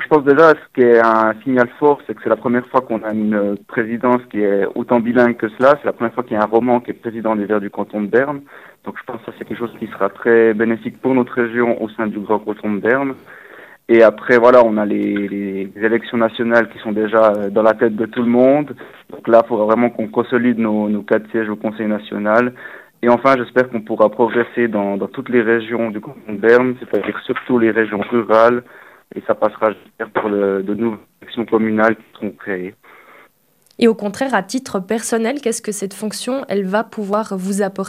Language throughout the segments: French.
je pense déjà, ce qui est un signal fort, c'est que c'est la première fois qu'on a une présidence qui est autant bilingue que cela. C'est la première fois qu'il y a un roman qui est président des Verts du canton de Berne. Donc je pense que ça, c'est quelque chose qui sera très bénéfique pour notre région au sein du grand canton de Berne. Et après, voilà, on a les élections nationales qui sont déjà dans la tête de tout le monde. Donc là, il faudra vraiment qu'on consolide nos 4 sièges au Conseil national. Et enfin, j'espère qu'on pourra progresser dans toutes les régions du canton de Berne, c'est-à-dire surtout les régions rurales. Et ça passera, j'espère, pour de nouvelles élections communales qui seront créées. Et au contraire, à titre personnel, qu'est-ce que cette fonction, elle va pouvoir vous apporter ?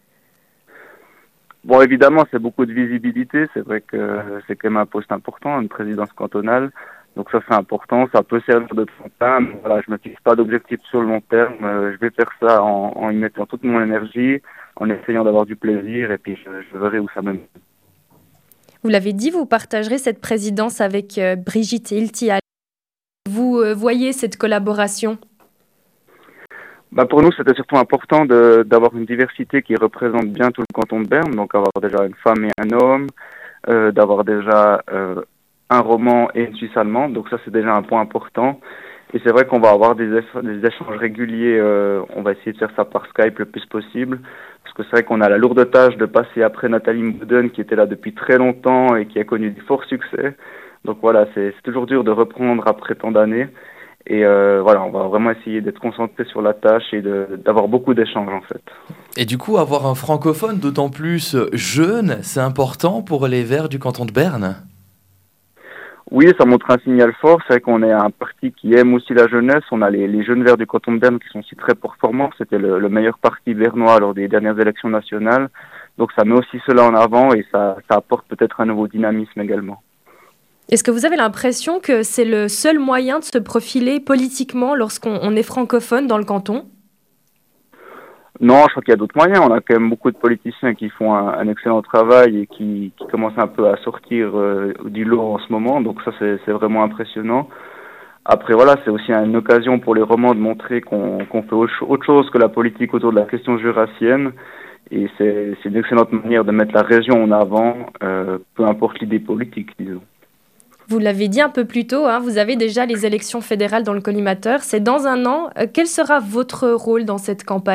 Bon, évidemment, c'est beaucoup de visibilité. C'est vrai que c'est quand même un poste important, une présidence cantonale. Donc ça, c'est important. Ça peut servir de tremplin. Mais voilà, je ne me fixe pas d'objectif sur le long terme. Je vais faire ça en y mettant toute mon énergie, en essayant d'avoir du plaisir. Et puis, je verrai où ça me mène. Vous l'avez dit, vous partagerez cette présidence avec Brigitte Hilty. Vous voyez cette collaboration ? Pour nous, c'était surtout important d'avoir une diversité qui représente bien tout le canton de Berne, donc avoir déjà une femme et un homme, d'avoir déjà un roman et une Suisse allemande, donc ça c'est déjà un point important. Et c'est vrai qu'on va avoir des échanges réguliers, on va essayer de faire ça par Skype le plus possible, parce que c'est vrai qu'on a la lourde tâche de passer après Nathalie Mouden qui était là depuis très longtemps et qui a connu du fort succès. Donc voilà, c'est toujours dur de reprendre après tant d'années. Et voilà, on va vraiment essayer d'être concentré sur la tâche et d'avoir beaucoup d'échanges en fait. Et du coup, avoir un francophone d'autant plus jeune, c'est important pour les Verts du canton de Berne ? Oui, ça montre un signal fort. C'est vrai qu'on est un parti qui aime aussi la jeunesse. On a les jeunes Verts du canton de Berne qui sont aussi très performants. C'était le meilleur parti bernois lors des dernières élections nationales. Donc ça met aussi cela en avant et ça apporte peut-être un nouveau dynamisme également. Est-ce que vous avez l'impression que c'est le seul moyen de se profiler politiquement lorsqu'on est francophone dans le canton ? Non, je crois qu'il y a d'autres moyens. On a quand même beaucoup de politiciens qui font un excellent travail et qui commencent un peu à sortir du lot en ce moment. Donc ça, c'est vraiment impressionnant. Après, voilà, c'est aussi une occasion pour les romans de montrer qu'on fait autre chose que la politique autour de la question jurassienne. Et c'est une excellente manière de mettre la région en avant, peu importe l'idée politique, disons. Vous l'avez dit un peu plus tôt, vous avez déjà les élections fédérales dans le collimateur. C'est dans un an. Quel sera votre rôle dans cette campagne ?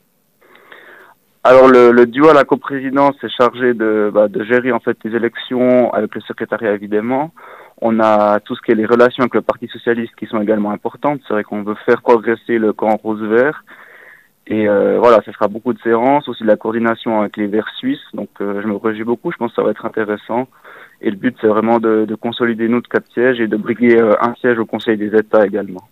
Alors le duo à la coprésidence est chargé de gérer en fait les élections avec le secrétariat évidemment. On a tout ce qui est les relations avec le Parti socialiste qui sont également importantes. C'est vrai qu'on veut faire progresser le camp rose-vert. Et voilà, ce sera beaucoup de séances, aussi de la coordination avec les Verts suisses. Donc je me réjouis beaucoup, je pense que ça va être intéressant. Et le but, c'est vraiment de consolider notre 4 sièges et de briguer un siège au Conseil des États également.